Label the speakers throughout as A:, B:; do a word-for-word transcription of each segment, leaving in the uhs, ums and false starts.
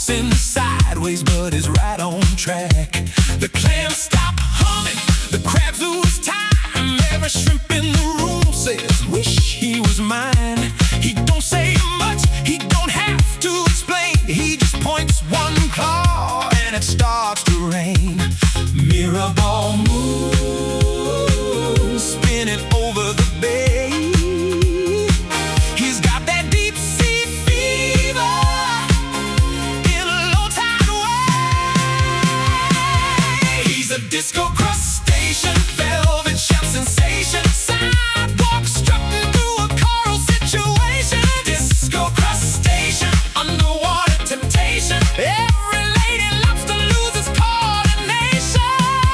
A: tossing sideways, but is right on track. The clams stop humming, the crabs lose time. Every shrimp in the room says, wish he was mine. He don't say much, he don't have to explain. He just points one claw and it starts to rain. Mirror ball moon spinning over the bay. He's got that deep sea fever in a low tide way. He's a disco crustacean, velvet shell sensation, sidewalk strutting through a coral situation. Disco crustacean, underwater temptation. Every lady loves to lose its coordination.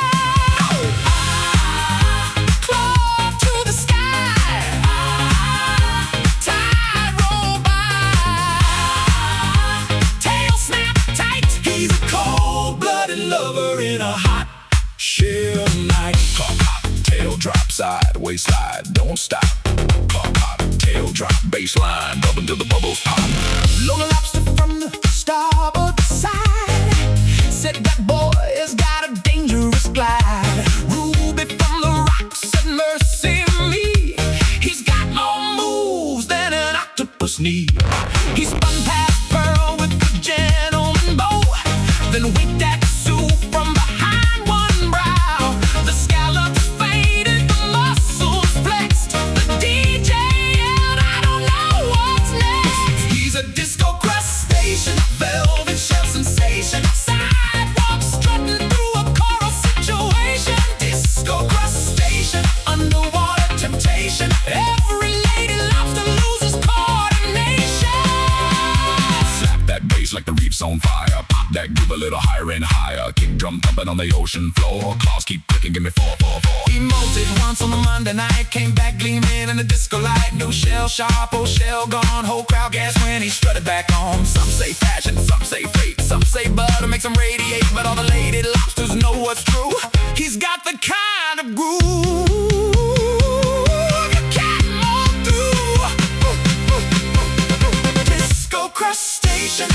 A: Ah, claw to the sky. Ah, tide roll by. Tail snap tight. He's a cold-blooded lover in a hot chill night. Claw pop, tail drop, sideways slide, don't stop. Claw pop, tail drop, baseline, up until the bubbles pop. Lola lobster from the starboard side said that boy has got a dangerous glide. Ruby from the rocks said mercy me. He's got more moves than an octopus need. He spun past Pearl with the gentleman bow, then winked at Sue from behind one brow. The scallops faded, the muscles flexed. The D J yelled, I don't know what's next. He's a disco crustacean, velvet shell sensation, sidewalk strutting through a coral situation. Disco crustacean, underwater temptation. Every lady loves to lose his coordination. Slap that bass like the reef's on fire. Pop that groove a little higher and higher. Kick drum thumping on the ocean floor. Claws keep clicking, give me four, four, four. He molted once on a Monday night, came back gleaming in the disco light. New shell sharp, old shell gone. Whole crowd gasped when he strutted back on. Some say fashion, some say fate, some say butter makes him radiate, but all the lady lobsters know what's true. He's got the kind of groove you can't mold through. Disco crustacean,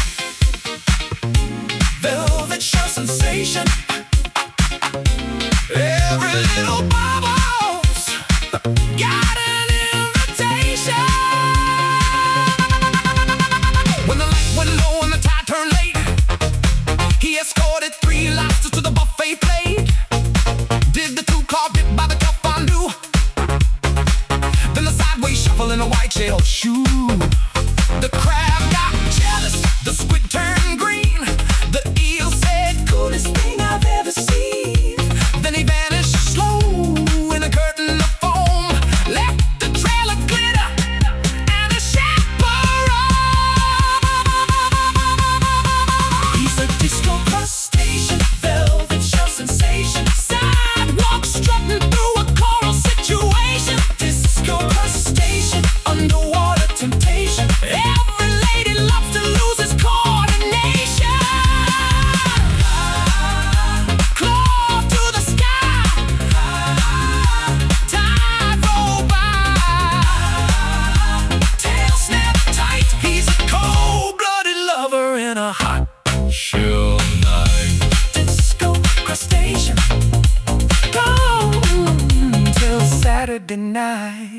A: velvet shell sensation. Every little bubble's got an invitation. When the light went low and the tide turned late, he escorted three lobsters to the buffet plate. Did the two-claw dip by the cup fondue, then the sideways shuffle in a white shell shoe. The crab got jealous, the squid turned green. The eel said, coolest thing I've ever seen. Then he vanished slow in a curtain of foam, left a trail of glitter and a chaperone. He's a disco crustacean, velvet shell sensation, sidewalk strutting through a coral situation. Disco crustacean, underwater temptation. Every lady loves to lose his coordination. Claw to the sky. Tide roll by. Tail snap tight. He's a cold-blooded lover in a hot chill night. Disco crustacean, gone till Saturday night.